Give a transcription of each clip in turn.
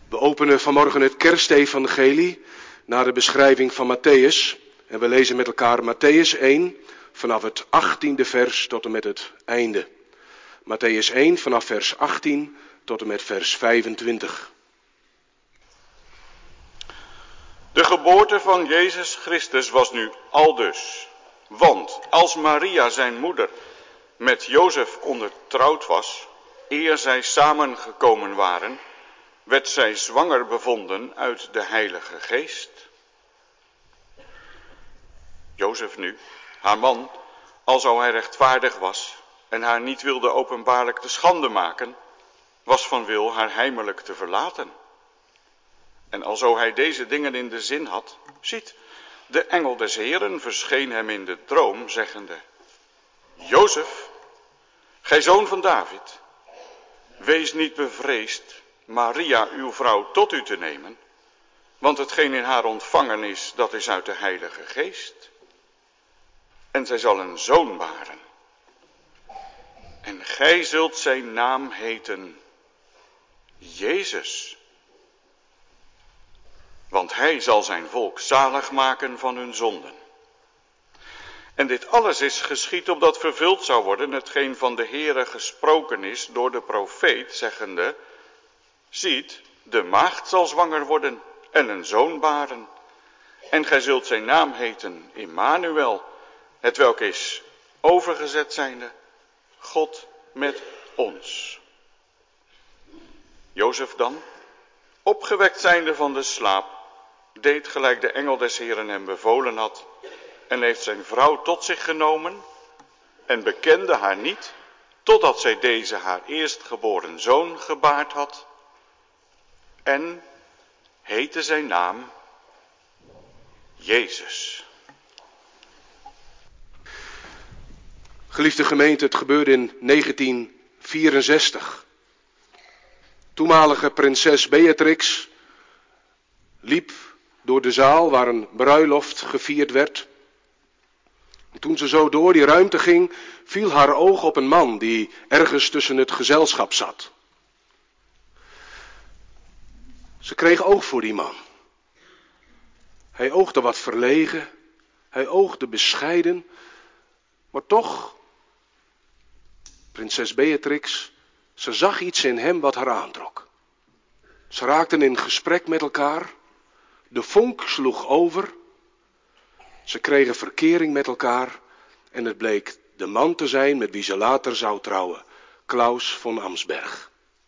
We openen vanmorgen het Kerstevangelie naar de beschrijving van Matthäus. En we lezen met elkaar Matthäus 1 vanaf het 18e vers tot en met het einde. Matthäus 1 vanaf vers 18 tot en met vers 25. De geboorte van Jezus Christus was nu aldus. Want als Maria zijn moeder met Jozef ondertrouwd was, eer zij samengekomen waren, werd zij zwanger bevonden uit de Heilige Geest. Jozef nu, haar man, alzo hij rechtvaardig was en haar niet wilde openbaarlijk te schande maken, was van wil haar heimelijk te verlaten. En alzo hij deze dingen in de zin had, ziet, de engel des Heeren verscheen hem in de droom, zeggende: Jozef, gij zoon van David, wees niet bevreesd Maria uw vrouw tot u te nemen, want hetgeen in haar ontvangen is, dat is uit de Heilige Geest. En zij zal een zoon baren. En gij zult zijn naam heten Jezus. Want hij zal zijn volk zalig maken van hun zonden. En dit alles is geschied opdat vervuld zou worden hetgeen van de Heere gesproken is door de profeet, zeggende: ziet, de maagd zal zwanger worden en een zoon baren. En gij zult zijn naam heten Immanuel, hetwelk is overgezet zijnde, God met ons. Jozef dan, opgewekt zijnde van de slaap, deed gelijk de engel des Heeren hem bevolen had, en heeft zijn vrouw tot zich genomen en bekende haar niet, totdat zij deze haar eerstgeboren zoon gebaard had, en heette zijn naam Jezus. Geliefde gemeente, het gebeurde in 1964. Toenmalige prinses Beatrix liep door de zaal waar een bruiloft gevierd werd. En toen ze zo door die ruimte ging, viel haar oog op een man die ergens tussen het gezelschap zat. Ze kreeg oog voor die man. Hij oogde wat verlegen, hij oogde bescheiden, maar toch, prinses Beatrix, ze zag iets in hem wat haar aantrok. Ze raakten in gesprek met elkaar, de vonk sloeg over, ze kregen verkering met elkaar en het bleek de man te zijn met wie ze later zou trouwen, Claus von Amsberg.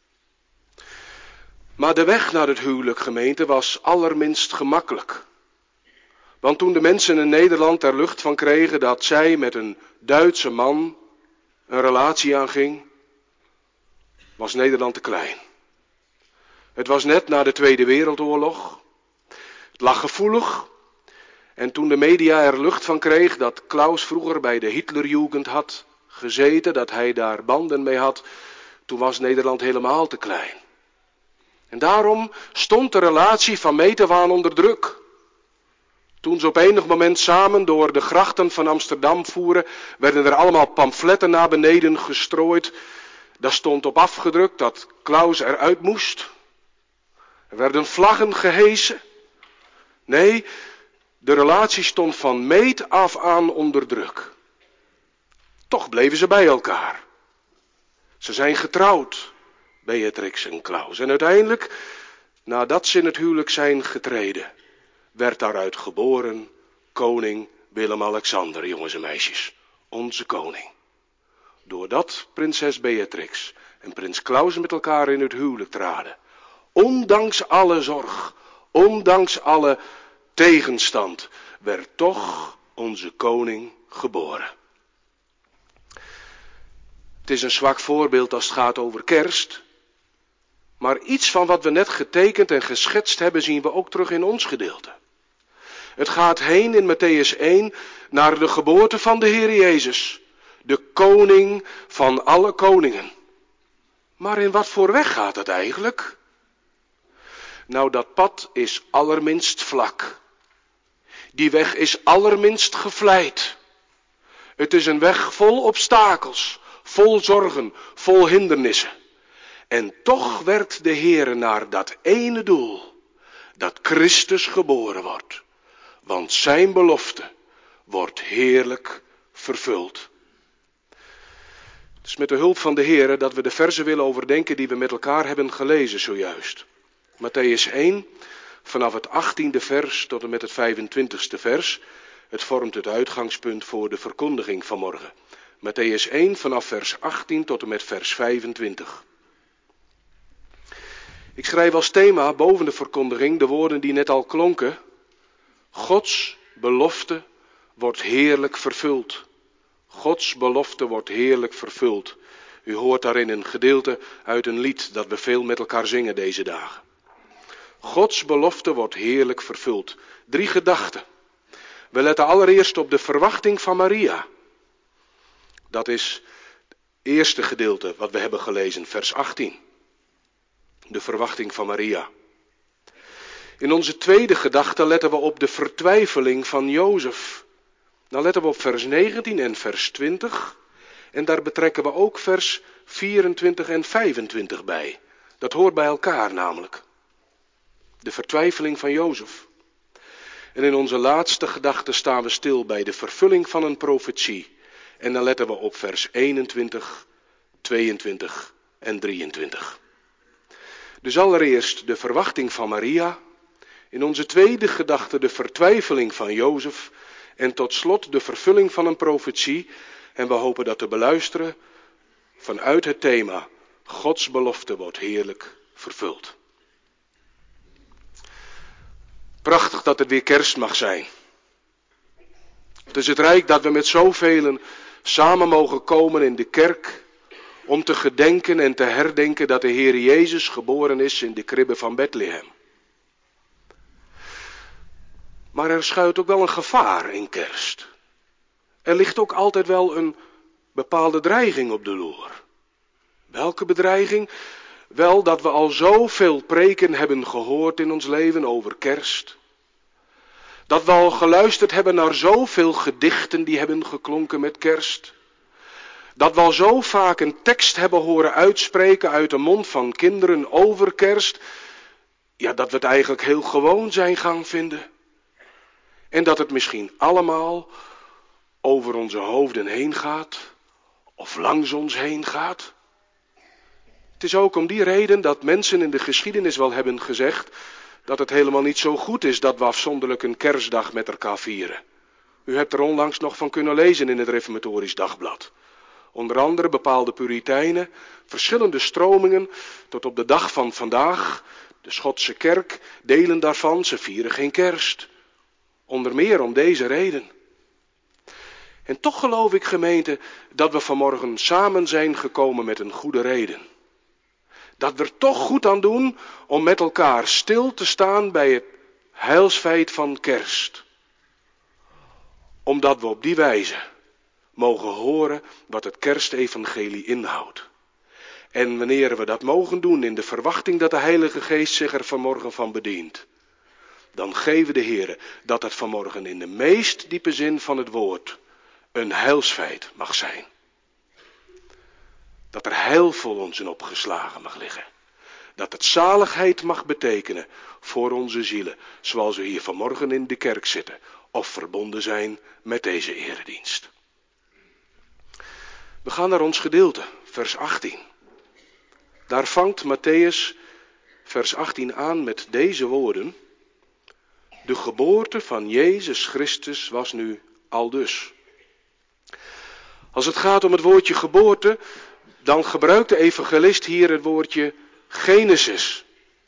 Maar de weg naar het huwelijk, gemeente, was allerminst gemakkelijk. Want toen de mensen in Nederland er lucht van kregen dat zij met een Duitse man een relatie aanging, was Nederland te klein. Het was net na de Tweede Wereldoorlog. Het lag gevoelig. En toen de media er lucht van kreeg dat Claus vroeger bij de Hitlerjugend had gezeten, dat hij daar banden mee had, toen was Nederland helemaal te klein. En daarom stond de relatie van meet af aan onder druk. Toen ze op enig moment samen door de grachten van Amsterdam voeren, werden er allemaal pamfletten naar beneden gestrooid. Daar stond op afgedrukt dat Claus eruit moest. Er werden vlaggen gehesen. Nee, de relatie stond van meet af aan onder druk. Toch bleven ze bij elkaar. Ze zijn getrouwd, Beatrix en Claus. En uiteindelijk, nadat ze in het huwelijk zijn getreden, werd daaruit geboren koning Willem-Alexander, jongens en meisjes. Onze koning. Doordat prinses Beatrix en prins Claus met elkaar in het huwelijk traden, ondanks alle zorg, ondanks alle tegenstand, werd toch onze koning geboren. Het is een zwak voorbeeld als het gaat over kerst, maar iets van wat we net getekend en geschetst hebben zien we ook terug in ons gedeelte. Het gaat heen in Matthäus 1 naar de geboorte van de Heer Jezus, de koning van alle koningen. Maar in wat voor weg gaat het eigenlijk? Nou, dat pad is allerminst vlak. Die weg is allerminst gevleid. Het is een weg vol obstakels, vol zorgen, vol hindernissen. En toch werkt de Heere naar dat ene doel, dat Christus geboren wordt. Want zijn belofte wordt heerlijk vervuld. Het is met de hulp van de Heere dat we de verzen willen overdenken die we met elkaar hebben gelezen zojuist. Mattheüs 1, vanaf het 18e vers tot en met het 25e vers. Het vormt het uitgangspunt voor de verkondiging vanmorgen. Mattheüs 1 vanaf vers 18 tot en met vers 25. Ik schrijf als thema boven de verkondiging de woorden die net al klonken. Gods belofte wordt heerlijk vervuld. Gods belofte wordt heerlijk vervuld. U hoort daarin een gedeelte uit een lied dat we veel met elkaar zingen deze dagen. Gods belofte wordt heerlijk vervuld. 3 gedachten. We letten allereerst op de verwachting van Maria. Dat is het eerste gedeelte wat we hebben gelezen, vers 18. De verwachting van Maria. In onze tweede gedachte letten we op de vertwijfeling van Jozef. Dan letten we op vers 19 en vers 20. En daar betrekken we ook vers 24 en 25 bij. Dat hoort bij elkaar namelijk. De vertwijfeling van Jozef. En in onze laatste gedachte staan we stil bij de vervulling van een profetie. En dan letten we op vers 21, 22 en 23. Dus allereerst de verwachting van Maria. In onze tweede gedachte de vertwijfeling van Jozef. En tot slot de vervulling van een profetie. En we hopen dat te beluisteren vanuit het thema Gods belofte wordt heerlijk vervuld. Prachtig dat het weer kerst mag zijn. Het is het rijk dat we met zoveel samen mogen komen in de kerk om te gedenken en te herdenken dat de Heer Jezus geboren is in de kribbe van Bethlehem. Maar er schuilt ook wel een gevaar in kerst. Er ligt ook altijd wel een bepaalde dreiging op de loer. Welke bedreiging? Wel dat we al zoveel preken hebben gehoord in ons leven over kerst. Dat we al geluisterd hebben naar zoveel gedichten die hebben geklonken met kerst. Dat we al zo vaak een tekst hebben horen uitspreken uit de mond van kinderen over kerst. Ja, dat we het eigenlijk heel gewoon zijn gaan vinden. En dat het misschien allemaal over onze hoofden heen gaat. Of langs ons heen gaat. Het is ook om die reden dat mensen in de geschiedenis wel hebben gezegd dat het helemaal niet zo goed is dat we afzonderlijk een kerstdag met elkaar vieren. U hebt er onlangs nog van kunnen lezen in het Reformatorisch Dagblad. Onder andere bepaalde Puritijnen, verschillende stromingen, tot op de dag van vandaag. De Schotse kerk, delen daarvan, ze vieren geen kerst. Onder meer om deze reden. En toch geloof ik, gemeente, dat we vanmorgen samen zijn gekomen met een goede reden. Dat we er toch goed aan doen om met elkaar stil te staan bij het heilsfeit van kerst. Omdat we op die wijze mogen horen wat het kerstevangelie inhoudt. En wanneer we dat mogen doen in de verwachting dat de Heilige Geest zich er vanmorgen van bedient, dan geven de Heere dat het vanmorgen in de meest diepe zin van het woord een heilsfeit mag zijn. Dat er heil voor ons in opgeslagen mag liggen. Dat het zaligheid mag betekenen voor onze zielen, zoals we hier vanmorgen in de kerk zitten of verbonden zijn met deze eredienst. We gaan naar ons gedeelte, vers 18. Daar vangt Mattheüs vers 18 aan met deze woorden. De geboorte van Jezus Christus was nu aldus. Als het gaat om het woordje geboorte, dan gebruikt de evangelist hier het woordje Genesis.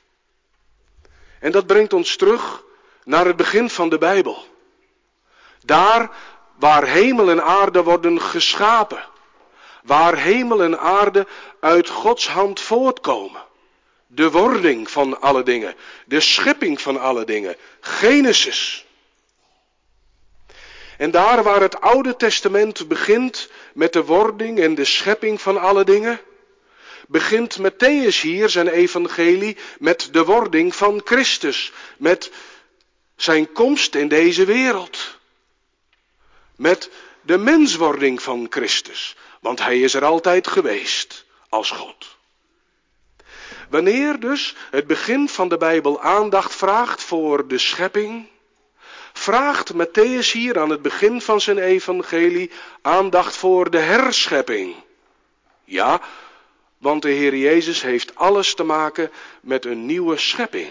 En dat brengt ons terug naar het begin van de Bijbel. Daar waar hemel en aarde worden geschapen. Waar hemel en aarde uit Gods hand voortkomen. De wording van alle dingen. De schepping van alle dingen. Genesis. En daar waar het Oude Testament begint met de wording en de schepping van alle dingen, begint Mattheüs hier zijn evangelie met de wording van Christus. Met zijn komst in deze wereld. Met de menswording van Christus. Want hij is er altijd geweest als God. Wanneer dus het begin van de Bijbel aandacht vraagt voor de schepping, vraagt Mattheüs hier aan het begin van zijn evangelie aandacht voor de herschepping. Ja, want de Heer Jezus heeft alles te maken met een nieuwe schepping.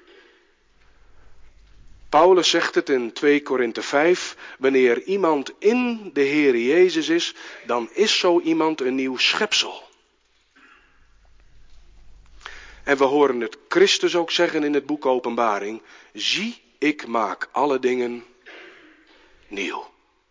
Paulus zegt het in 2 Korinthe 5, wanneer iemand in de Heer Jezus is, dan is zo iemand een nieuw schepsel. En we horen het Christus ook zeggen in het boek Openbaring, zie, ik maak alle dingen nieuw.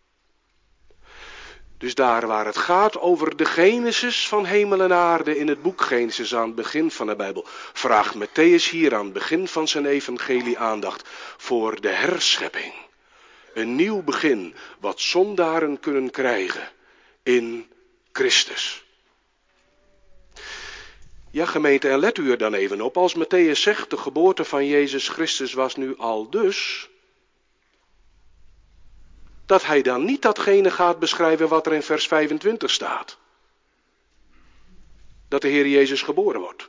Dus daar waar het gaat over de Genesis van hemel en aarde in het boek Genesis aan het begin van de Bijbel, vraagt Mattheüs hier aan het begin van zijn evangelie aandacht voor de herschepping. Een nieuw begin wat zondaren kunnen krijgen in Christus. Ja, gemeente, en let u er dan even op, als Mattheüs zegt, de geboorte van Jezus Christus was nu al dus, dat hij dan niet datgene gaat beschrijven wat er in vers 25 staat. Dat de Heer Jezus geboren wordt.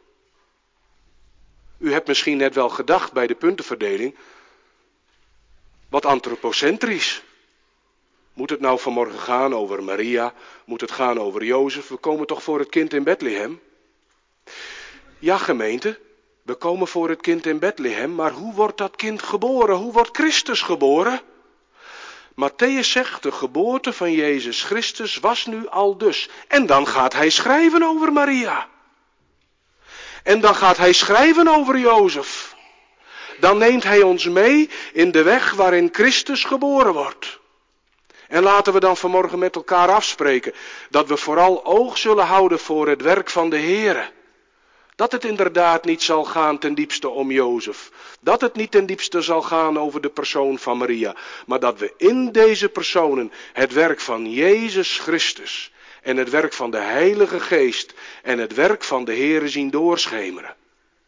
U hebt misschien net wel gedacht bij de puntenverdeling, wat antropocentrisch. Moet het nou vanmorgen gaan over Maria? Moet het gaan over Jozef? We komen toch voor het kind in Bethlehem? Ja, gemeente, we komen voor het kind in Bethlehem, maar hoe wordt dat kind geboren? Hoe wordt Christus geboren? Mattheüs zegt, de geboorte van Jezus Christus was nu al dus. En dan gaat hij schrijven over Maria. En dan gaat hij schrijven over Jozef. Dan neemt hij ons mee in de weg waarin Christus geboren wordt. En laten we dan vanmorgen met elkaar afspreken dat we vooral oog zullen houden voor het werk van de Heere. Dat het inderdaad niet zal gaan ten diepste om Jozef. Dat het niet ten diepste zal gaan over de persoon van Maria. Maar dat we in deze personen het werk van Jezus Christus en het werk van de Heilige Geest en het werk van de Heere zien doorschemeren.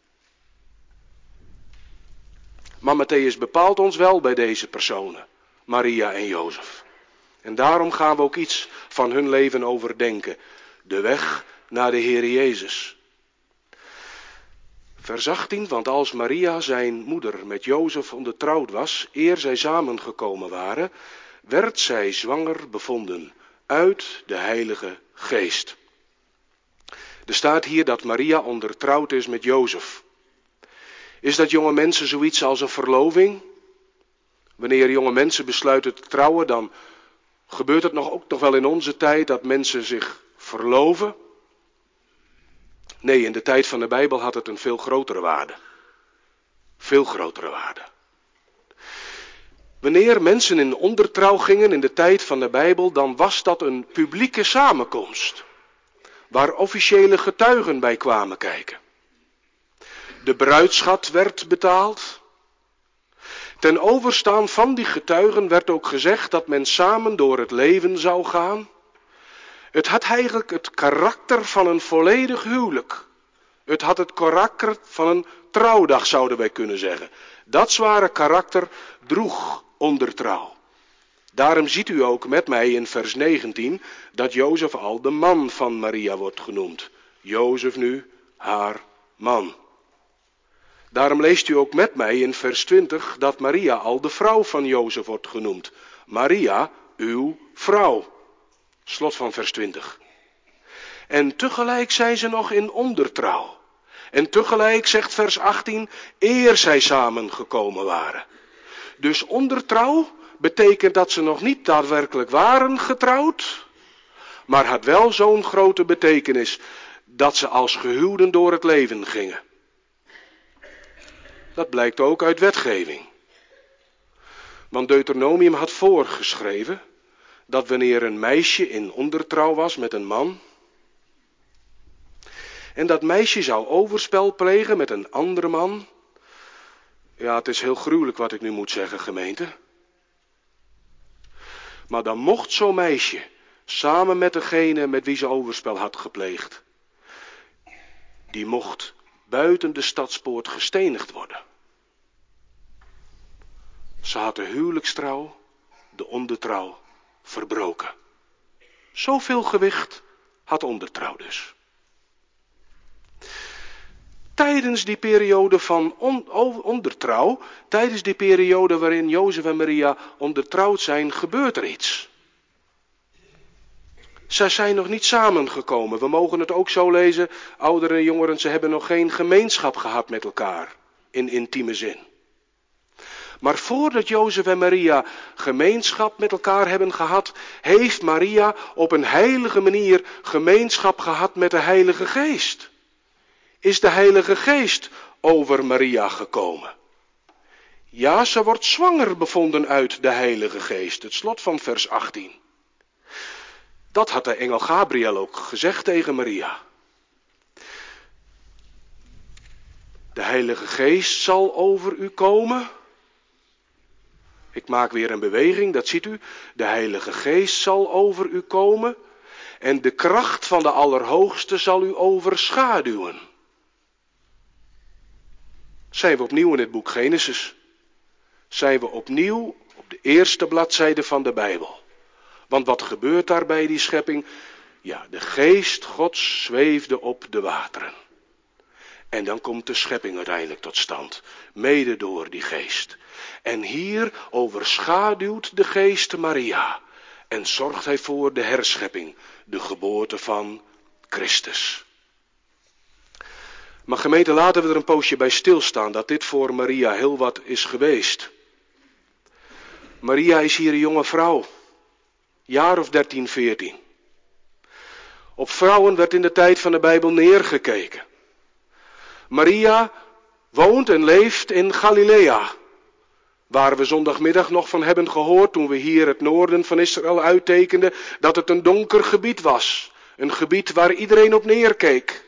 Maar Mattheüs bepaalt ons wel bij deze personen, Maria en Jozef. En daarom gaan we ook iets van hun leven overdenken. De weg naar de Heer Jezus. Vers 18, want als Maria zijn moeder met Jozef ondertrouwd was, eer zij samengekomen waren, werd zij zwanger bevonden uit de Heilige Geest. Er staat hier dat Maria ondertrouwd is met Jozef. Is dat jonge mensen zoiets als een verloving? Wanneer jonge mensen besluiten te trouwen, dan gebeurt het ook nog wel in onze tijd dat mensen zich verloven. Nee, in de tijd van de Bijbel had het een veel grotere waarde. Veel grotere waarde. Wanneer mensen in ondertrouw gingen in de tijd van de Bijbel, dan was dat een publieke samenkomst. Waar officiële getuigen bij kwamen kijken. De bruidsschat werd betaald. Ten overstaan van die getuigen werd ook gezegd dat men samen door het leven zou gaan. Het had eigenlijk het karakter van een volledig huwelijk. Het had het karakter van een trouwdag, zouden wij kunnen zeggen. Dat zware karakter droeg ondertrouw. Daarom ziet u ook met mij in vers 19 dat Jozef al de man van Maria wordt genoemd. Jozef nu haar man. Daarom leest u ook met mij in vers 20 dat Maria al de vrouw van Jozef wordt genoemd. Maria, uw vrouw. Slot van vers 20. En tegelijk zijn ze nog in ondertrouw. En tegelijk zegt vers 18, eer zij samengekomen waren. Dus ondertrouw betekent dat ze nog niet daadwerkelijk waren getrouwd, maar had wel zo'n grote betekenis dat ze als gehuwden door het leven gingen. Dat blijkt ook uit wetgeving. Want Deuteronomium had voorgeschreven dat wanneer een meisje in ondertrouw was met een man, en dat meisje zou overspel plegen met een andere man. Ja, het is heel gruwelijk wat ik nu moet zeggen, gemeente. Maar dan mocht zo'n meisje samen met degene met wie ze overspel had gepleegd, die mocht buiten de stadspoort gestenigd worden. Ze had de huwelijkstrouw, de ondertrouw, verbroken. Zoveel gewicht had ondertrouw dus. tijdens die periode van ondertrouw, tijdens die periode waarin Jozef en Maria ondertrouwd zijn, gebeurt er iets. Zij zijn nog niet samengekomen. We mogen het ook zo lezen, ouderen en jongeren, ze hebben nog geen gemeenschap gehad met elkaar, in intieme zin. Maar voordat Jozef en Maria gemeenschap met elkaar hebben gehad, heeft Maria op een heilige manier gemeenschap gehad met de Heilige Geest. Is de Heilige Geest over Maria gekomen? Ja, ze wordt zwanger bevonden uit de Heilige Geest. Het slot van vers 18. Dat had de engel Gabriel ook gezegd tegen Maria. De Heilige Geest zal over u komen. Ik maak weer een beweging, dat ziet u. De Heilige Geest zal over u komen. En de kracht van de Allerhoogste zal u overschaduwen. Zijn we opnieuw in het boek Genesis. Zijn we opnieuw op de eerste bladzijde van de Bijbel. Want wat gebeurt daar bij die schepping? Ja, de geest Gods zweefde op de wateren. En dan komt de schepping uiteindelijk tot stand. Mede door die geest. En hier overschaduwt de geest Maria. En zorgt hij voor de herschepping. De geboorte van Christus. Maar gemeente, laten we er een poosje bij stilstaan. Dat dit voor Maria heel wat is geweest. Maria is hier een jonge vrouw. Jaar of 13, 14. Op vrouwen werd in de tijd van de Bijbel neergekeken. Maria woont en leeft in Galilea. Waar we zondagmiddag nog van hebben gehoord toen we hier het noorden van Israël uittekenden. Dat het een donker gebied was. Een gebied waar iedereen op neerkeek.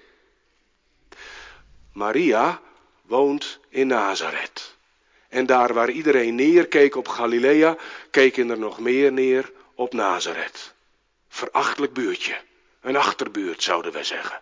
Maria woont in Nazareth. En daar waar iedereen neerkeek op Galilea, keken er nog meer neer op Nazareth. Verachtelijk buurtje. Een achterbuurt zouden we zeggen.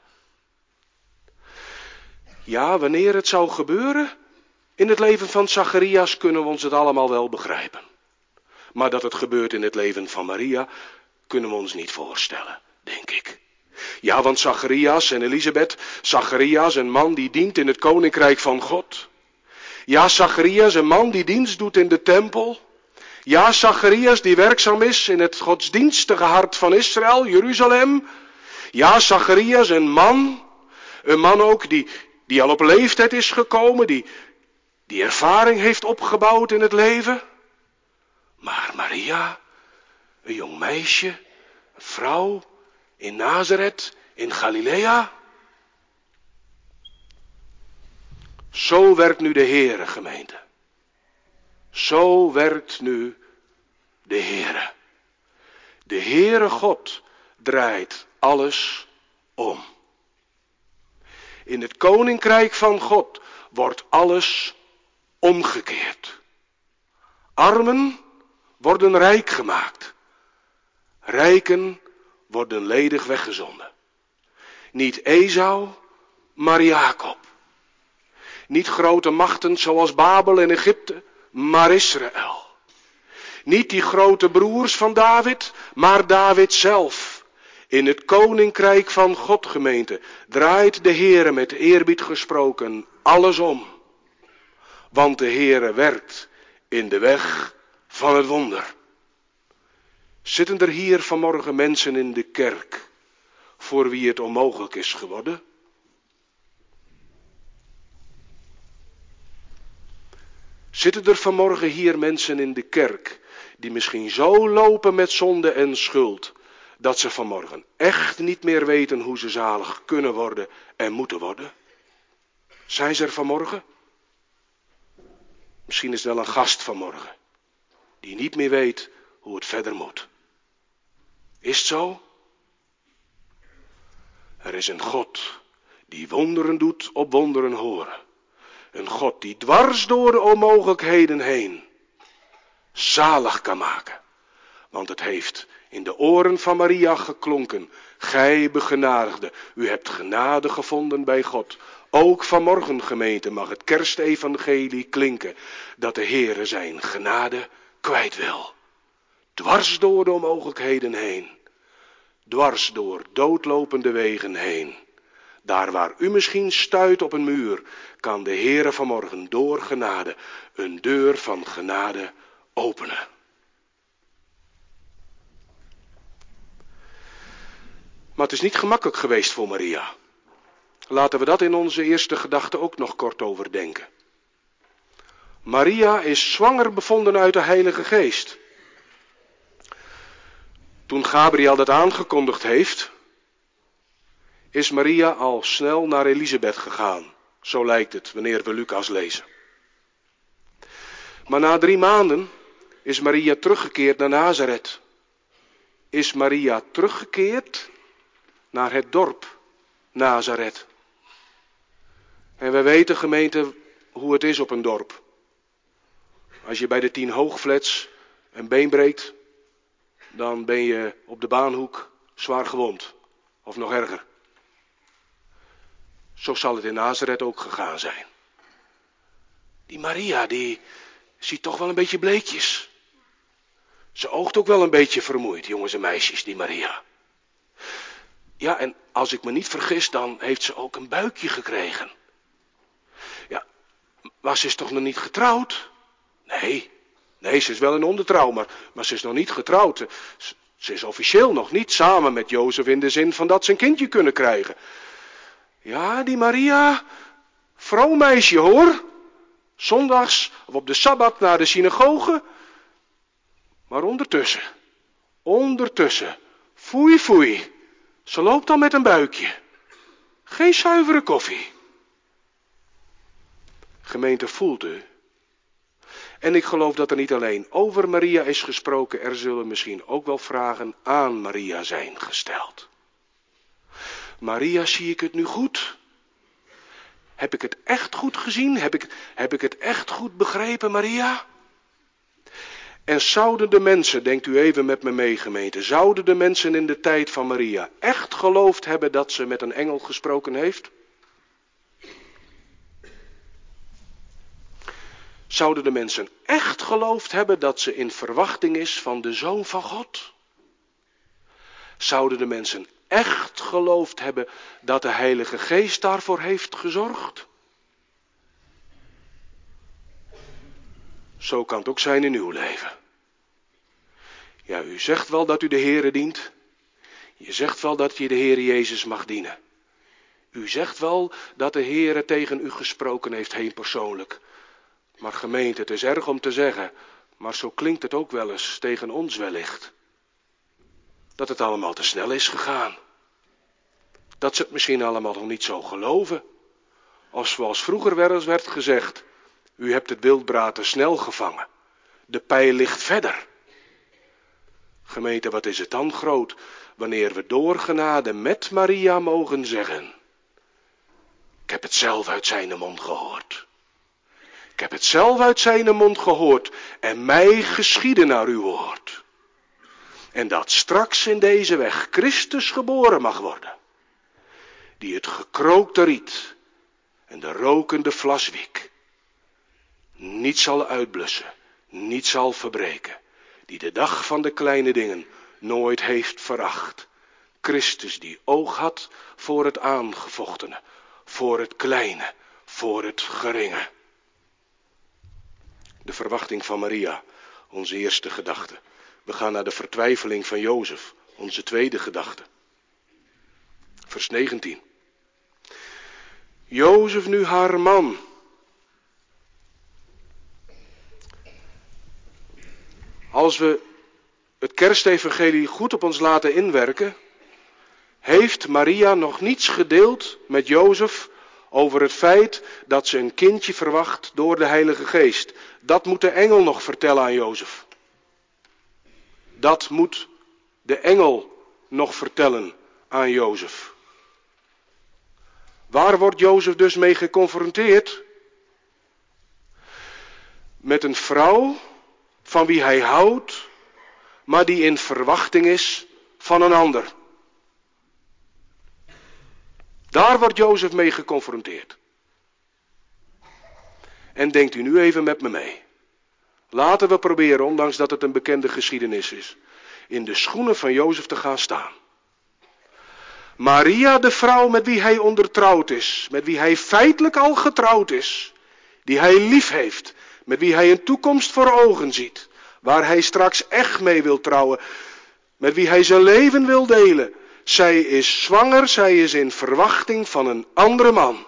Ja, wanneer het zou gebeuren in het leven van Zacharias kunnen we ons het allemaal wel begrijpen. Maar dat het gebeurt in het leven van Maria kunnen we ons niet voorstellen, denk ik. Ja, want Zacharias en Elisabeth, Zacharias een man die dient in het koninkrijk van God. Ja, Zacharias een man die dienst doet in de tempel. Ja, Zacharias die werkzaam is in het godsdienstige hart van Israël, Jeruzalem. Ja, Zacharias een man ook die al op leeftijd is gekomen, die ervaring heeft opgebouwd in het leven. Maar Maria, een jong meisje, een vrouw in Nazareth, in Galilea. Zo werkt nu de Heere, gemeente. Zo werkt nu de Heere. De Heere God draait alles om. In het koninkrijk van God wordt alles omgekeerd. Armen worden rijk gemaakt. Rijken worden ledig weggezonden. Niet Esau, maar Jacob. Niet grote machten zoals Babel en Egypte, maar Israël. Niet die grote broers van David, maar David zelf. In het koninkrijk van God, gemeente, draait de Heere met eerbied gesproken alles om. Want de Heere werkt in de weg van het wonder. Zitten er hier vanmorgen mensen in de kerk voor wie het onmogelijk is geworden? Zitten er vanmorgen hier mensen in de kerk die misschien zo lopen met zonde en schuld, dat ze vanmorgen echt niet meer weten hoe ze zalig kunnen worden en moeten worden? Zijn ze er vanmorgen? Misschien is er wel een gast vanmorgen die niet meer weet hoe het verder moet. Is het zo? Er is een God die wonderen doet op wonderen horen. Een God die dwars door de onmogelijkheden heen zalig kan maken. Want het heeft in de oren van Maria geklonken. Gij begenadigde, u hebt genade gevonden bij God. Ook vanmorgen, gemeente, mag het kerstevangelie klinken. Dat de Heere zijn genade kwijt wil. Dwars door de onmogelijkheden heen. Dwars door doodlopende wegen heen. Daar waar u misschien stuit op een muur, kan de Heere vanmorgen door genade een deur van genade openen. Maar het is niet gemakkelijk geweest voor Maria. Laten we dat in onze eerste gedachte ook nog kort overdenken. Maria is zwanger bevonden uit de Heilige Geest. Toen Gabriel dat aangekondigd heeft, is Maria al snel naar Elisabeth gegaan. Zo lijkt het, wanneer we Lucas lezen. Maar na 3 maanden is Maria teruggekeerd naar Nazareth. Is Maria teruggekeerd naar het dorp Nazareth. En we weten, gemeente, hoe het is op een dorp. Als je bij de 10 hoogflats een been breekt, dan ben je op de baanhoek zwaar gewond. Of nog erger. Zo zal het in Nazareth ook gegaan zijn. Die Maria, die ziet toch wel een beetje bleekjes. Ze oogt ook wel een beetje vermoeid, jongens en meisjes, die Maria. Ja, en als ik me niet vergis, dan heeft ze ook een buikje gekregen. Ja, maar ze is toch nog niet getrouwd? Nee, ze is wel in ondertrouw, maar ze is nog niet getrouwd. Ze is officieel nog niet samen met Jozef in de zin van dat ze een kindje kunnen krijgen. Ja, die Maria, vroom meisje hoor. Zondags of op de Sabbat naar de synagoge. Maar ondertussen, foei. Ze loopt al met een buikje. Geen zuivere koffie. Gemeente, voelt u? En ik geloof dat er niet alleen over Maria is gesproken, er zullen misschien ook wel vragen aan Maria zijn gesteld. Maria, zie ik het nu goed? Heb ik het echt goed gezien? Heb ik het echt goed begrepen, Maria? En zouden de mensen, denkt u even met me mee, gemeente, zouden de mensen in de tijd van Maria echt geloofd hebben dat ze met een engel gesproken heeft? Zouden de mensen echt geloofd hebben dat ze in verwachting is van de Zoon van God? Zouden de mensen echt geloofd hebben dat de Heilige Geest daarvoor heeft gezorgd? Zo kan het ook zijn in uw leven. Ja, u zegt wel dat u de Heere dient. Je zegt wel dat je de Heer Jezus mag dienen. U zegt wel dat de Heere tegen u gesproken heeft, heen persoonlijk. Maar gemeente, het is erg om te zeggen, maar zo klinkt het ook wel eens tegen ons wellicht. Dat het allemaal te snel is gegaan. Dat ze het misschien allemaal nog niet zo geloven. Of zoals vroeger wel eens werd gezegd, u hebt het wildbraad te snel gevangen. De pijl ligt verder. Gemeente, wat is het dan groot, wanneer we door genade met Maria mogen zeggen. Ik heb het zelf uit zijn mond gehoord. Ik heb het zelf uit zijn mond gehoord en mij geschieden naar uw woord. En dat straks in deze weg Christus geboren mag worden. Die het gekrookte riet en de rokende vlaswiek niet zal uitblussen, niet zal verbreken. Die de dag van de kleine dingen nooit heeft veracht. Christus die oog had voor het aangevochtene, voor het kleine, voor het geringe. De verwachting van Maria, onze eerste gedachte. We gaan naar de vertwijfeling van Jozef, onze tweede gedachte. Vers 19. Jozef nu haar man. Als we het kerstevangelie goed op ons laten inwerken, heeft Maria nog niets gedeeld met Jozef over het feit dat ze een kindje verwacht door de Heilige Geest. Dat moet de engel nog vertellen aan Jozef. Dat moet de engel nog vertellen aan Jozef. Waar wordt Jozef dus mee geconfronteerd? Met een vrouw van wie hij houdt, maar die in verwachting is van een ander. Daar wordt Jozef mee geconfronteerd. En denkt u nu even met me mee. Laten we proberen, ondanks dat het een bekende geschiedenis is, in de schoenen van Jozef te gaan staan. Maria, de vrouw met wie hij ondertrouwd is, met wie hij feitelijk al getrouwd is, die hij lief heeft, met wie hij een toekomst voor ogen ziet, waar hij straks echt mee wil trouwen, met wie hij zijn leven wil delen. Zij is zwanger, zij is in verwachting van een andere man.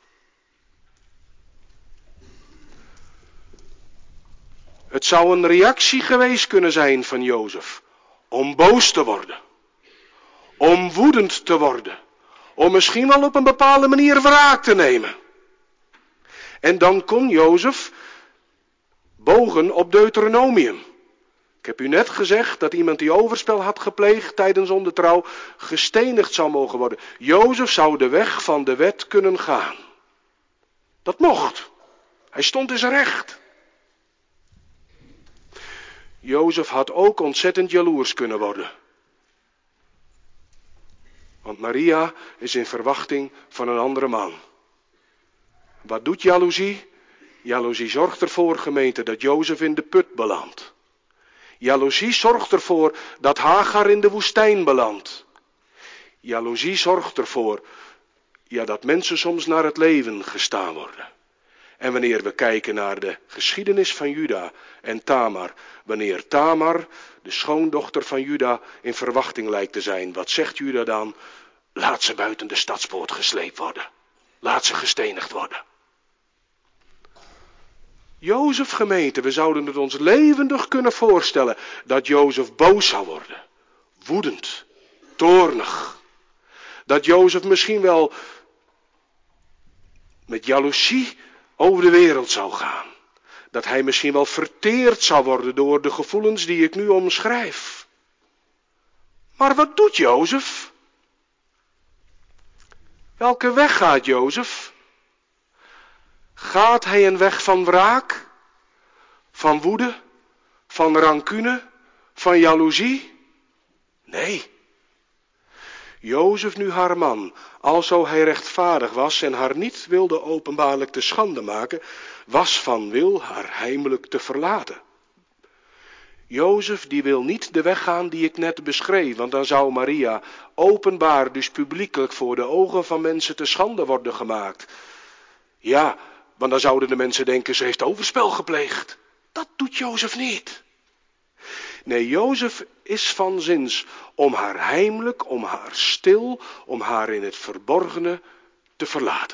Het zou een reactie geweest kunnen zijn van Jozef om boos te worden, om woedend te worden, om misschien wel op een bepaalde manier wraak te nemen. En dan kon Jozef bogen op Deuteronomium. Ik heb u net gezegd dat iemand die overspel had gepleegd tijdens ondertrouw gestenigd zou mogen worden. Jozef zou de weg van de wet kunnen gaan. Dat mocht. Hij stond in zijn recht. Jozef had ook ontzettend jaloers kunnen worden. Want Maria is in verwachting van een andere man. Wat doet jaloezie? Jaloezie zorgt ervoor, gemeente, dat Jozef in de put belandt. Jaloezie zorgt ervoor dat Hagar in de woestijn belandt. Jaloezie zorgt ervoor dat mensen soms naar het leven gestaan worden. En wanneer we kijken naar de geschiedenis van Juda en Tamar, wanneer Tamar, de schoondochter van Juda, in verwachting lijkt te zijn, wat zegt Juda dan? Laat ze buiten de stadspoort gesleept worden. Laat ze gestenigd worden. Jozef, gemeente, we zouden het ons levendig kunnen voorstellen dat Jozef boos zou worden. Woedend, toornig. Dat Jozef misschien wel met jaloezie over de wereld zou gaan. Dat hij misschien wel verteerd zou worden door de gevoelens die ik nu omschrijf. Maar wat doet Jozef? Welke weg gaat Jozef? Gaat hij een weg van wraak? Van woede? Van rancune? Van jaloezie? Nee. Jozef, nu haar man, alzo hij rechtvaardig was en haar niet wilde openbaarlijk te schande maken, was van wil haar heimelijk te verlaten. Jozef die wil niet de weg gaan die ik net beschreef, want dan zou Maria openbaar, dus publiekelijk voor de ogen van mensen te schande worden gemaakt. Ja, want dan zouden de mensen denken, ze heeft overspel gepleegd. Dat doet Jozef niet. Nee, Jozef is van zins om haar heimelijk, om haar stil, om haar in het verborgene te verlaten.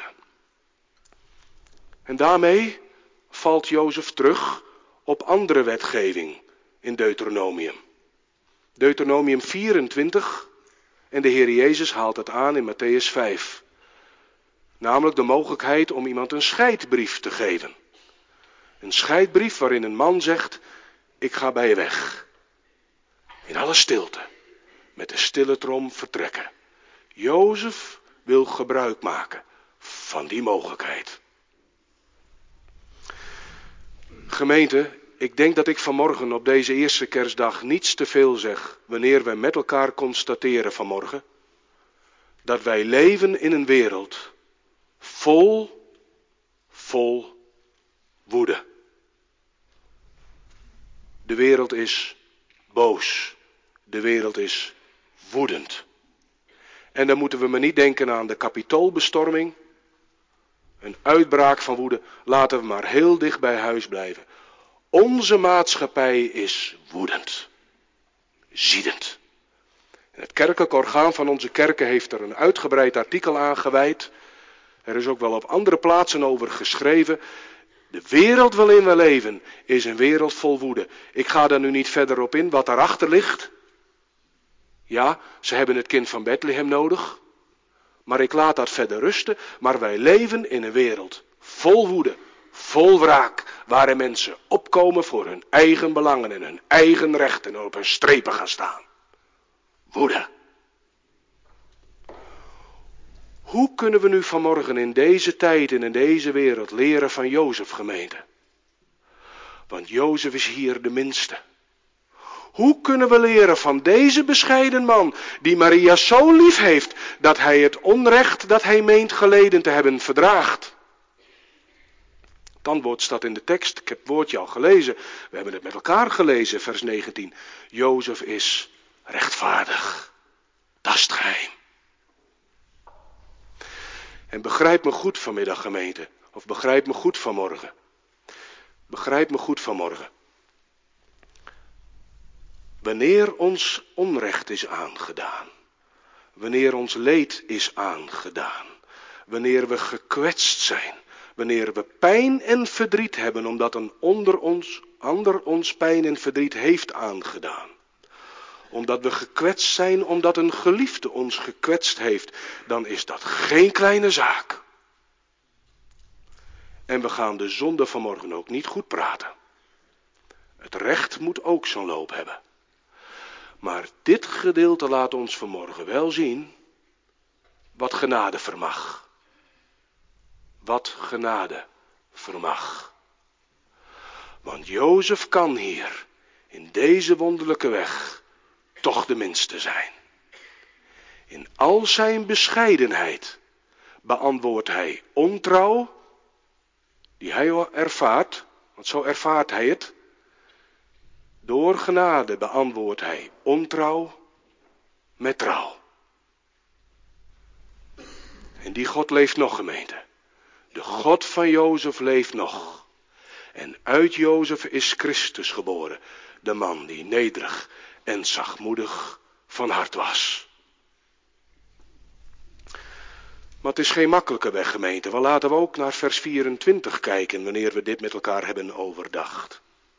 En daarmee valt Jozef terug op andere wetgeving in Deuteronomium. Deuteronomium 24 en de Heer Jezus haalt het aan in Matthäus 5. Namelijk de mogelijkheid om iemand een scheidbrief te geven. Een scheidbrief waarin een man zegt, ik ga bij je weg. In alle stilte, met de stille trom vertrekken. Jozef wil gebruik maken van die mogelijkheid. Gemeente, ik denk dat ik vanmorgen op deze eerste kerstdag niets te veel zeg, wanneer wij met elkaar constateren vanmorgen, dat wij leven in een wereld vol woede. De wereld is boos. De wereld is woedend. En dan moeten we maar niet denken aan de Kapitoolbestorming. Een uitbraak van woede. Laten we maar heel dicht bij huis blijven. Onze maatschappij is woedend. Ziedend. En het kerkelijk orgaan van onze kerken heeft er een uitgebreid artikel aan gewijd. Er is ook wel op andere plaatsen over geschreven. De wereld waarin we leven is een wereld vol woede. Ik ga daar nu niet verder op in wat daarachter ligt. Ja, ze hebben het kind van Bethlehem nodig. Maar ik laat dat verder rusten. Maar wij leven in een wereld vol woede, vol wraak. Waarin mensen opkomen voor hun eigen belangen en hun eigen rechten en op hun strepen gaan staan. Woede. Hoe kunnen we nu vanmorgen in deze tijd en in deze wereld leren van Jozef, gemeente? Want Jozef is hier de minste. Hoe kunnen we leren van deze bescheiden man, die Maria zo lief heeft, dat hij het onrecht dat hij meent geleden te hebben verdraagt? Het antwoord staat in de tekst, ik heb het woordje al gelezen, we hebben het met elkaar gelezen, vers 19. Jozef is rechtvaardig, dat is het geheim. En begrijp me goed vanmiddag, gemeente. Of begrijp me goed vanmorgen. Begrijp me goed vanmorgen. Wanneer ons onrecht is aangedaan. Wanneer ons leed is aangedaan. Wanneer we gekwetst zijn. Wanneer we pijn en verdriet hebben omdat een ander ons pijn en verdriet heeft aangedaan. Omdat we gekwetst zijn omdat een geliefde ons gekwetst heeft. Dan is dat geen kleine zaak. En we gaan de zonde vanmorgen ook niet goed praten. Het recht moet ook zijn loop hebben. Maar dit gedeelte laat ons vanmorgen wel zien wat genade vermag. Wat genade vermag. Want Jozef kan hier, in deze wonderlijke weg, toch de minste zijn. In al zijn bescheidenheid beantwoordt hij ontrouw, die hij ervaart, want zo ervaart hij het. Door genade beantwoordt hij ontrouw met trouw. En die God leeft nog, gemeente. De God van Jozef leeft nog. En uit Jozef is Christus geboren. De man die nederig en zachtmoedig van hart was. Maar het is geen makkelijke weg, gemeente. Wel, laten we ook naar vers 24 kijken wanneer we dit met elkaar hebben overdacht.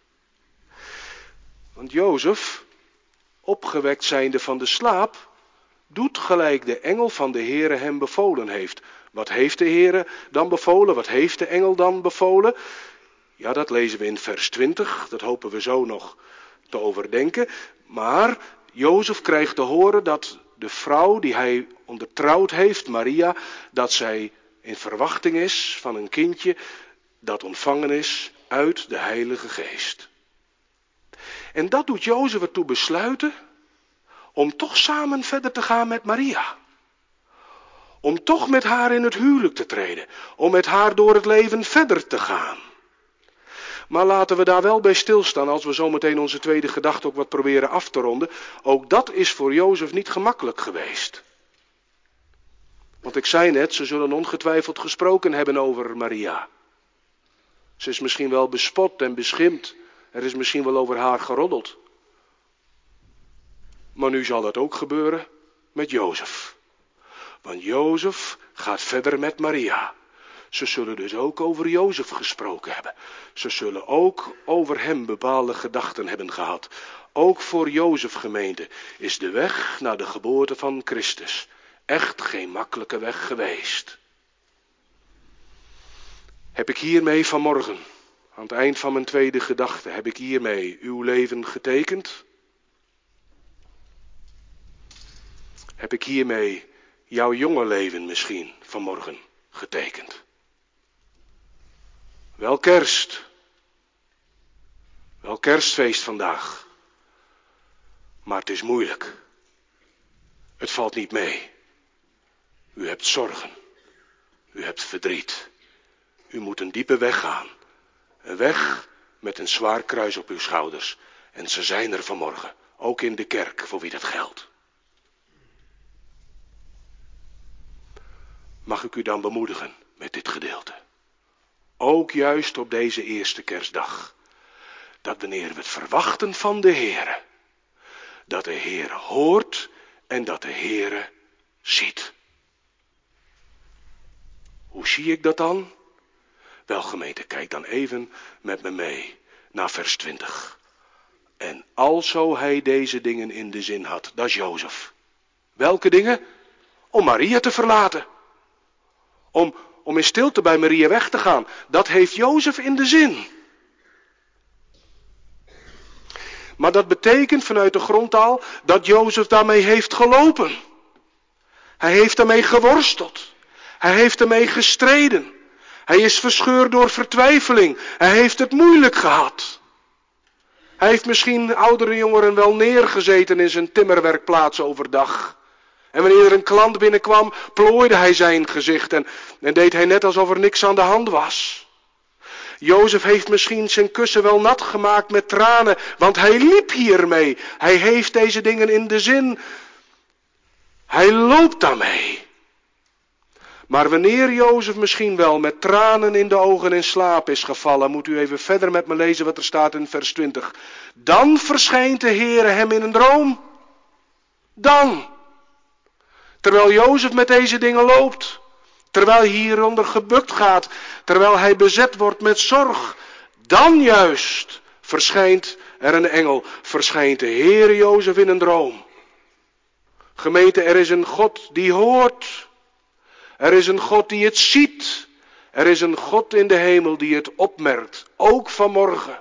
Want Jozef, opgewekt zijnde van de slaap, doet gelijk de engel van de Heere hem bevolen heeft. Wat heeft de Heere dan bevolen? Wat heeft de engel dan bevolen? Ja, dat lezen we in vers 20. Dat hopen we zo nog te overdenken. Maar Jozef krijgt te horen dat de vrouw die hij ondertrouwd heeft, Maria, dat zij in verwachting is van een kindje dat ontvangen is uit de Heilige Geest. En dat doet Jozef ertoe besluiten om toch samen verder te gaan met Maria. Om toch met haar in het huwelijk te treden. Om met haar door het leven verder te gaan. Maar laten we daar wel bij stilstaan als we zometeen onze tweede gedachte ook wat proberen af te ronden. Ook dat is voor Jozef niet gemakkelijk geweest. Want ik zei net, ze zullen ongetwijfeld gesproken hebben over Maria. Ze is misschien wel bespot en beschimpt. Er is misschien wel over haar geroddeld. Maar nu zal dat ook gebeuren met Jozef. Want Jozef gaat verder met Maria. Ze zullen dus ook over Jozef gesproken hebben. Ze zullen ook over hem bepaalde gedachten hebben gehad. Ook voor Jozef, gemeente, is de weg naar de geboorte van Christus echt geen makkelijke weg geweest. Heb ik hiermee vanmorgen, aan het eind van mijn tweede gedachte, heb ik hiermee uw leven getekend? Heb ik hiermee jouw jonge leven misschien vanmorgen getekend? Wel kerst. Wel kerstfeest vandaag. Maar het is moeilijk. Het valt niet mee. U hebt zorgen. U hebt verdriet. U moet een diepe weg gaan. Een weg met een zwaar kruis op uw schouders. En ze zijn er vanmorgen. Ook in de kerk voor wie dat geldt. Mag ik u dan bemoedigen met dit gedeelte? Ook juist op deze eerste kerstdag. Dat wanneer we het verwachten van de Heere. Dat de Heere hoort en dat de Heere ziet. Hoe zie ik dat dan? Wel gemeente, kijk dan even met me mee naar vers 20. En alzo hij deze dingen in de zin had, dat is Jozef. Welke dingen? Om Maria te verlaten. Om in stilte bij Maria weg te gaan. Dat heeft Jozef in de zin. Maar dat betekent vanuit de grondtaal dat Jozef daarmee heeft gelopen. Hij heeft daarmee geworsteld. Hij heeft ermee gestreden. Hij is verscheurd door vertwijfeling. Hij heeft het moeilijk gehad. Hij heeft misschien oudere jongeren wel neergezeten in zijn timmerwerkplaats overdag. En wanneer er een klant binnenkwam, plooide hij zijn gezicht en deed hij net alsof er niks aan de hand was. Jozef heeft misschien zijn kussen wel nat gemaakt met tranen, want hij liep hiermee. Hij heeft deze dingen in de zin. Hij loopt daarmee. Maar wanneer Jozef misschien wel met tranen in de ogen in slaap is gevallen, moet u even verder met me lezen wat er staat in vers 20. Dan verschijnt de Heere hem in een droom. Dan. Terwijl Jozef met deze dingen loopt. Terwijl hij hieronder gebukt gaat. Terwijl hij bezet wordt met zorg. Dan juist verschijnt er een engel. Verschijnt de Heere Jozef in een droom. Gemeente, er is een God die hoort. Er is een God die het ziet. Er is een God in de hemel die het opmerkt. Ook vanmorgen.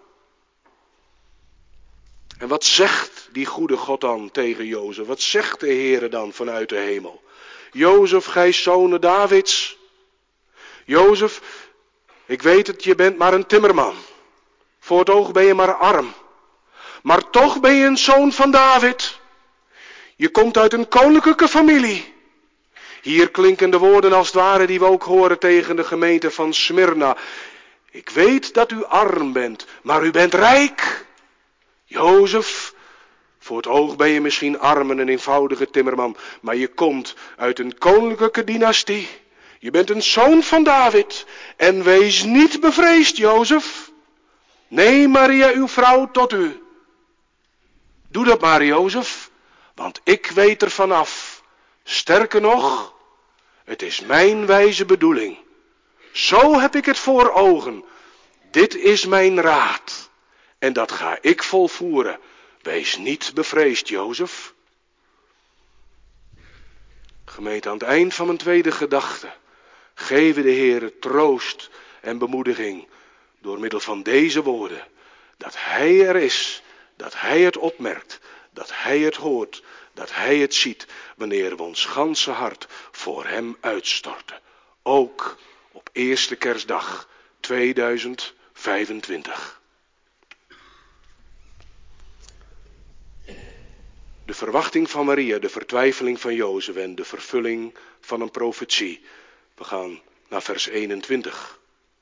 En wat zegt die goede God dan tegen Jozef? Wat zegt de Heere dan vanuit de hemel? Jozef, gij zonen Davids. Jozef, ik weet het, je bent maar een timmerman. Voor het oog ben je maar arm. Maar toch ben je een zoon van David. Je komt uit een koninklijke familie. Hier klinken de woorden als het ware die we ook horen tegen de gemeente van Smyrna. Ik weet dat u arm bent, maar u bent rijk. Jozef, voor het oog ben je misschien arm en een eenvoudige timmerman, maar je komt uit een koninklijke dynastie. Je bent een zoon van David. En wees niet bevreesd, Jozef. Neem Maria, uw vrouw, tot u. Doe dat maar, Jozef, want ik weet er vanaf. Sterker nog, het is mijn wijze bedoeling. Zo heb ik het voor ogen. Dit is mijn raad. En dat ga ik volvoeren. Wees niet bevreesd, Jozef. Gemeente, aan het eind van mijn tweede gedachte geven de Heere troost en bemoediging door middel van deze woorden. Dat Hij er is, dat Hij het opmerkt, dat Hij het hoort, dat Hij het ziet, wanneer we ons ganse hart voor Hem uitstorten. Ook op eerste kerstdag 2025. De verwachting van Maria, de vertwijfeling van Jozef en de vervulling van een profetie. We gaan naar vers 21.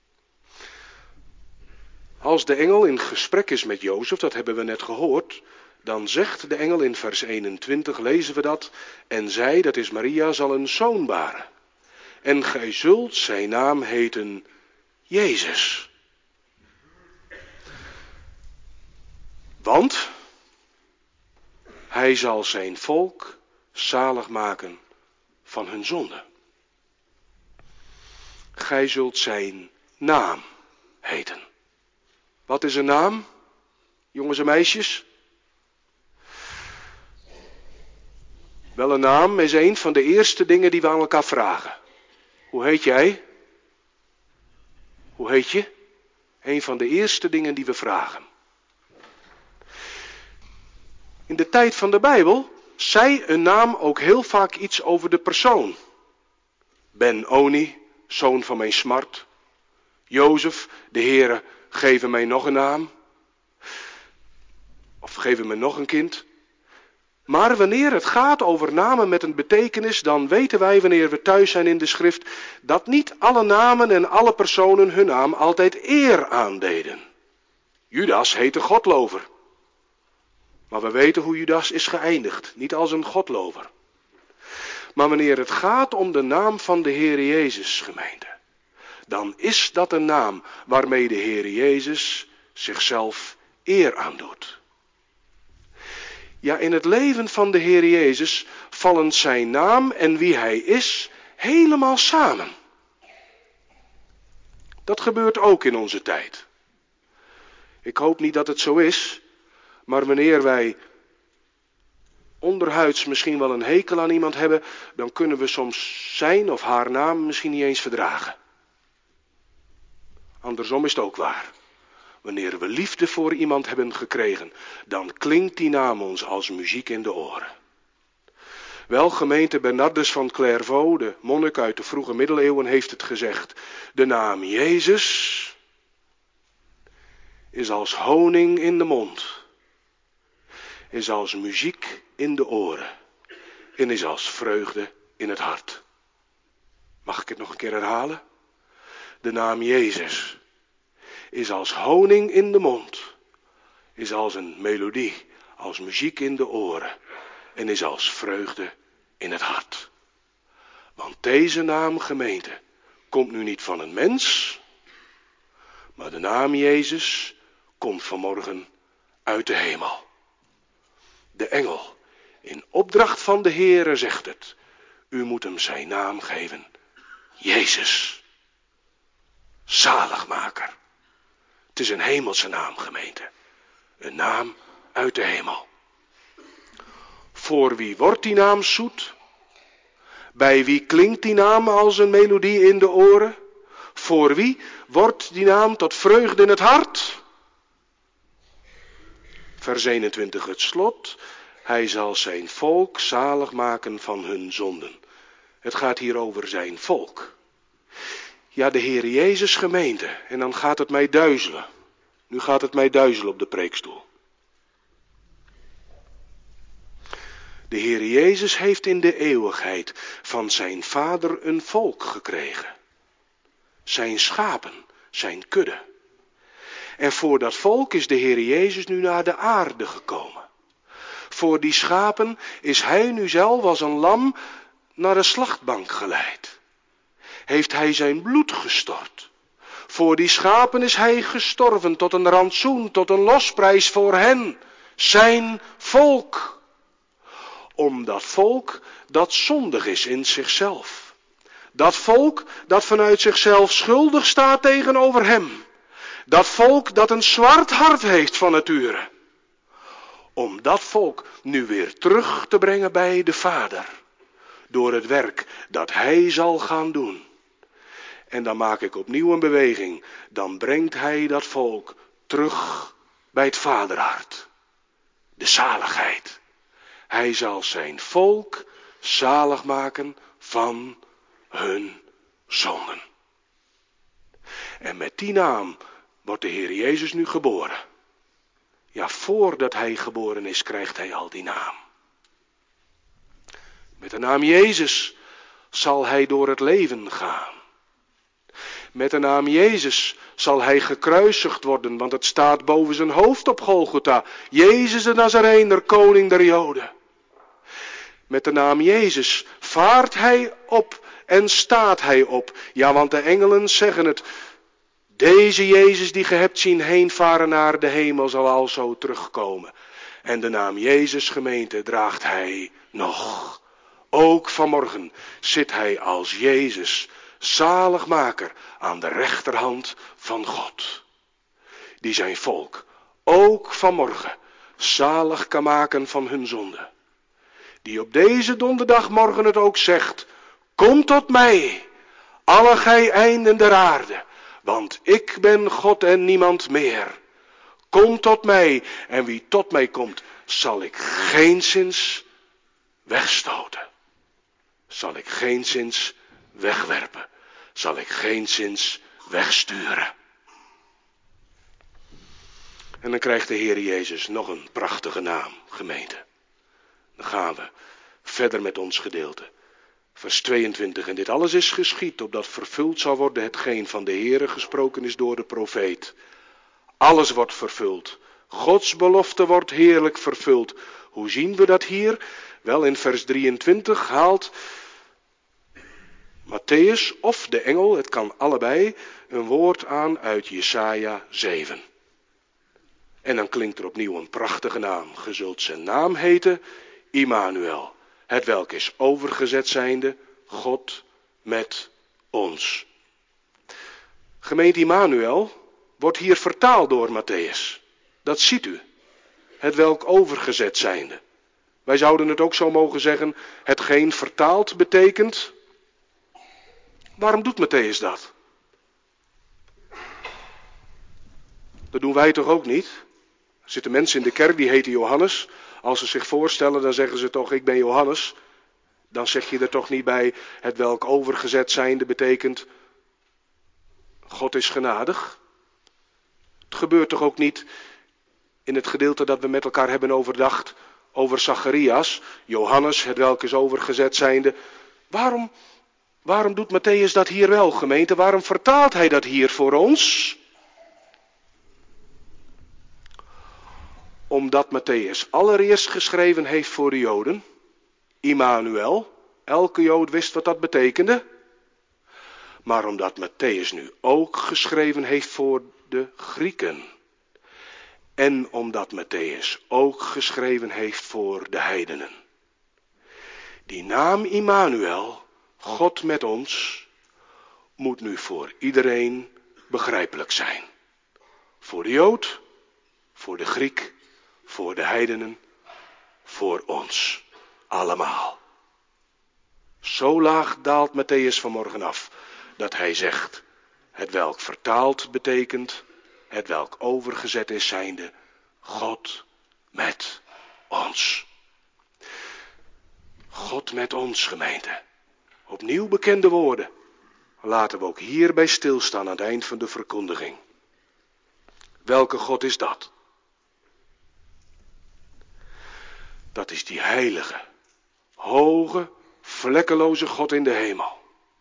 Als de engel in gesprek is met Jozef, dat hebben we net gehoord, dan zegt de engel in vers 21, lezen we dat, en zij, dat is Maria, zal een zoon baren. En gij zult zijn naam heten Jezus. Want hij zal zijn volk zalig maken van hun zonde. Gij zult zijn naam heten. Wat is een naam, jongens en meisjes? Wel, een naam is een van de eerste dingen die we aan elkaar vragen. Hoe heet jij? Hoe heet je? Een van de eerste dingen die we vragen. In de tijd van de Bijbel zei een naam ook heel vaak iets over de persoon. Ben-Oni, zoon van mijn smart. Jozef, de Heere, geef mij nog een naam. Of geef me nog een kind. Maar wanneer het gaat over namen met een betekenis, dan weten wij, wanneer we thuis zijn in de schrift, dat niet alle namen en alle personen hun naam altijd eer aandeden. Judas heette Godlover. Maar we weten hoe Judas is geëindigd, niet als een godlover. Maar wanneer het gaat om de naam van de Heer Jezus, gemeente, dan is dat een naam waarmee de Heer Jezus zichzelf eer aandoet. Ja, in het leven van de Heer Jezus vallen zijn naam en wie Hij is helemaal samen. Dat gebeurt ook in onze tijd. Ik hoop niet dat het zo is, maar wanneer wij onderhuids misschien wel een hekel aan iemand hebben, dan kunnen we soms zijn of haar naam misschien niet eens verdragen. Andersom is het ook waar. Wanneer we liefde voor iemand hebben gekregen, dan klinkt die naam ons als muziek in de oren. Wel, gemeente Bernardus van Clairvaux, de monnik uit de vroege middeleeuwen, heeft het gezegd. De naam Jezus is als honing in de mond, is als muziek in de oren en is als vreugde in het hart. Mag ik het nog een keer herhalen? De naam Jezus is als honing in de mond, is als een melodie, als muziek in de oren en is als vreugde in het hart. Want deze naam, gemeente, komt nu niet van een mens, maar de naam Jezus komt vanmorgen uit de hemel. De engel, in opdracht van de Heere, zegt het. U moet hem zijn naam geven. Jezus. Zaligmaker. Het is een hemelse naam, gemeente. Een naam uit de hemel. Voor wie wordt die naam zoet? Bij wie klinkt die naam als een melodie in de oren? Voor wie wordt die naam tot vreugde in het hart? Vers 21 het slot. Hij zal zijn volk zalig maken van hun zonden. Het gaat hier over zijn volk. Ja, de Heer Jezus, gemeente. En dan gaat het mij duizelen. Nu gaat het mij duizelen op de preekstoel. De Heer Jezus heeft in de eeuwigheid van zijn Vader een volk gekregen. Zijn schapen, zijn kudde. En voor dat volk is de Heer Jezus nu naar de aarde gekomen. Voor die schapen is hij nu zelf als een lam naar de slachtbank geleid. Heeft hij zijn bloed gestort. Voor die schapen is hij gestorven tot een rantsoen, tot een losprijs voor hen, zijn volk. Om dat volk dat zondig is in zichzelf. Dat volk dat vanuit zichzelf schuldig staat tegenover hem. Dat volk dat een zwart hart heeft van nature. Om dat volk nu weer terug te brengen bij de Vader. Door het werk dat hij zal gaan doen. En dan maak ik opnieuw een beweging. Dan brengt hij dat volk terug bij het vaderhart. De zaligheid. Hij zal zijn volk zalig maken van hun zonden. En met die naam wordt de Heer Jezus nu geboren. Ja, voordat hij geboren is, krijgt hij al die naam. Met de naam Jezus zal hij door het leven gaan. Met de naam Jezus zal hij gekruisigd worden, want het staat boven zijn hoofd op Golgotha. Jezus de Nazarener, koning der Joden. Met de naam Jezus vaart hij op en staat hij op. Ja, want de engelen zeggen het. Deze Jezus die ge hebt zien heenvaren naar de hemel zal alzo terugkomen. En de naam Jezus, gemeente, draagt hij nog. Ook vanmorgen zit hij als Jezus, zaligmaker, aan de rechterhand van God. Die zijn volk ook vanmorgen zalig kan maken van hun zonde. Die op deze donderdagmorgen het ook zegt. Kom tot mij, alle gij einden der aarde. Want ik ben God en niemand meer. Kom tot mij, en wie tot mij komt, zal ik geenszins wegstoten. Zal ik geenszins wegwerpen. Zal ik geenszins wegsturen. En dan krijgt de Heer Jezus nog een prachtige naam, gemeente. Dan gaan we verder met ons gedeelte. Vers 22. En dit alles is geschied, opdat vervuld zal worden hetgeen van de Heere gesproken is door de profeet. Alles wordt vervuld. Gods belofte wordt heerlijk vervuld. Hoe zien we dat hier? Wel, in vers 23 haalt Matthäus of de engel, het kan allebei, een woord aan uit Jesaja 7. En dan klinkt er opnieuw een prachtige naam. Ge zult zijn naam heten Immanuel. Het welk is overgezet zijnde, God met ons. Gemeente Immanuel wordt hier vertaald door Matthäus. Dat ziet u. Het welk overgezet zijnde. Wij zouden het ook zo mogen zeggen, hetgeen vertaald betekent. Waarom doet Matthäus dat? Dat doen wij toch ook niet? Er zitten mensen in de kerk die heten Johannes. Als ze zich voorstellen, dan zeggen ze toch, ik ben Johannes. Dan zeg je er toch niet bij, het welk overgezet zijnde betekent, God is genadig. Het gebeurt toch ook niet in het gedeelte dat we met elkaar hebben overdacht over Zacharias, Johannes, het welk is overgezet zijnde. Waarom doet Matthäus dat hier wel, gemeente? Waarom vertaalt hij dat hier voor ons? Omdat Matthäus allereerst geschreven heeft voor de Joden, Immanuel, elke Jood wist wat dat betekende. Maar omdat Mattheüs nu ook geschreven heeft voor de Grieken. En omdat Mattheüs ook geschreven heeft voor de heidenen. Die naam Immanuel, God met ons, moet nu voor iedereen begrijpelijk zijn. Voor de Jood, voor de Griek, voor de heidenen, voor ons. Allemaal. Zo laag daalt Mattheüs vanmorgen af, dat hij zegt, het welk vertaald betekent, het welk overgezet is zijnde, God met ons. God met ons, gemeente. Opnieuw bekende woorden. Laten we ook hierbij stilstaan aan het eind van de verkondiging. Welke God is dat? Dat is die heilige, hoge, vlekkeloze God in de hemel.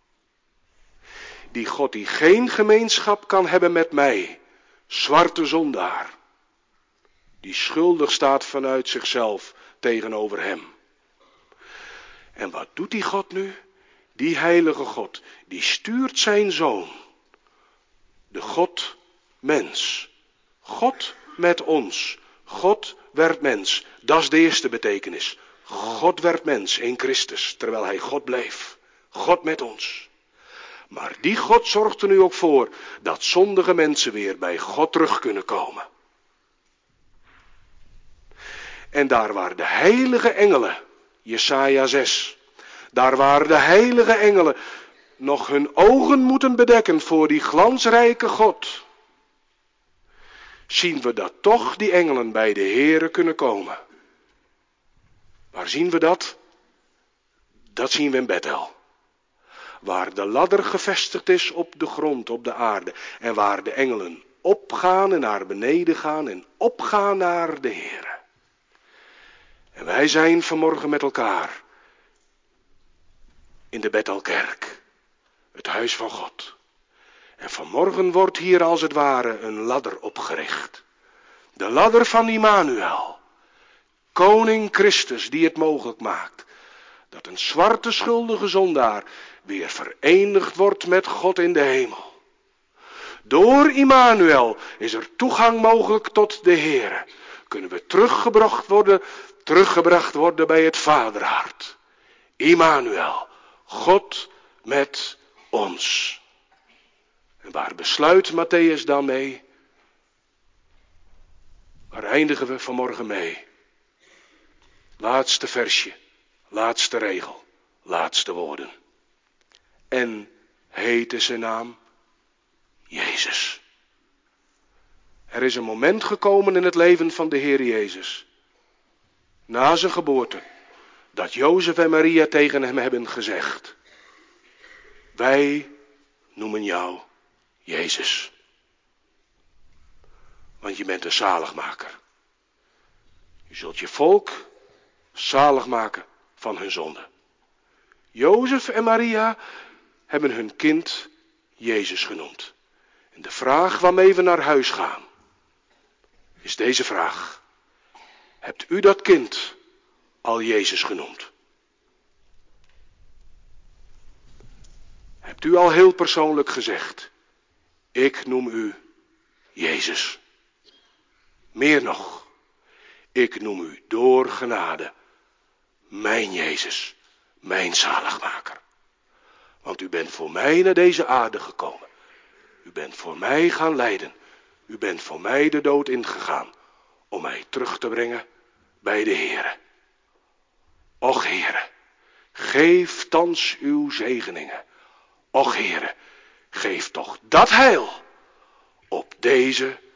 Die God die geen gemeenschap kan hebben met mij, zwarte zondaar. Die schuldig staat vanuit zichzelf tegenover hem. En wat doet die God nu? Die heilige God, die stuurt zijn zoon. De God mens. God met ons. God werd mens. Dat is de eerste betekenis. God werd mens in Christus, terwijl hij God bleef. God met ons. Maar die God zorgt er nu ook voor dat zondige mensen weer bij God terug kunnen komen. En daar waar de heilige engelen, Jesaja 6, daar waar de heilige engelen nog hun ogen moeten bedekken voor die glansrijke God, zien we dat toch die engelen bij de Heere kunnen komen. Waar zien we dat? Dat zien we in Bethel. Waar de ladder gevestigd is op de grond, op de aarde. En waar de engelen opgaan en naar beneden gaan en opgaan naar de Heere. En wij zijn vanmorgen met elkaar in de Bethelkerk, het huis van God. En vanmorgen wordt hier als het ware een ladder opgericht. De ladder van Immanuel, koning Christus die het mogelijk maakt. Dat een zwarte schuldige zondaar weer verenigd wordt met God in de hemel. Door Immanuel is er toegang mogelijk tot de Heere. Kunnen we teruggebracht worden bij het Vaderhart. Immanuel, God met ons. En waar besluit Mattheüs dan mee? Waar eindigen we vanmorgen mee? Laatste versje, laatste regel, laatste woorden. En heette zijn naam Jezus. Er is een moment gekomen in het leven van de Heer Jezus, na zijn geboorte, dat Jozef en Maria tegen hem hebben gezegd: wij noemen jou Jezus. Want je bent een zaligmaker. Je zult je volk zalig maken van hun zonde. Jozef en Maria hebben hun kind Jezus genoemd. En de vraag waarmee we naar huis gaan, is deze vraag. Hebt u dat kind al Jezus genoemd? Hebt u al heel persoonlijk gezegd: ik noem u Jezus. Meer nog, ik noem u door genade mijn Jezus, mijn zaligmaker. Want u bent voor mij naar deze aarde gekomen. U bent voor mij gaan lijden. U bent voor mij de dood ingegaan om mij terug te brengen bij de Heere. Och Heere, geef thans uw zegeningen. Och Heere, geef toch dat heil op deze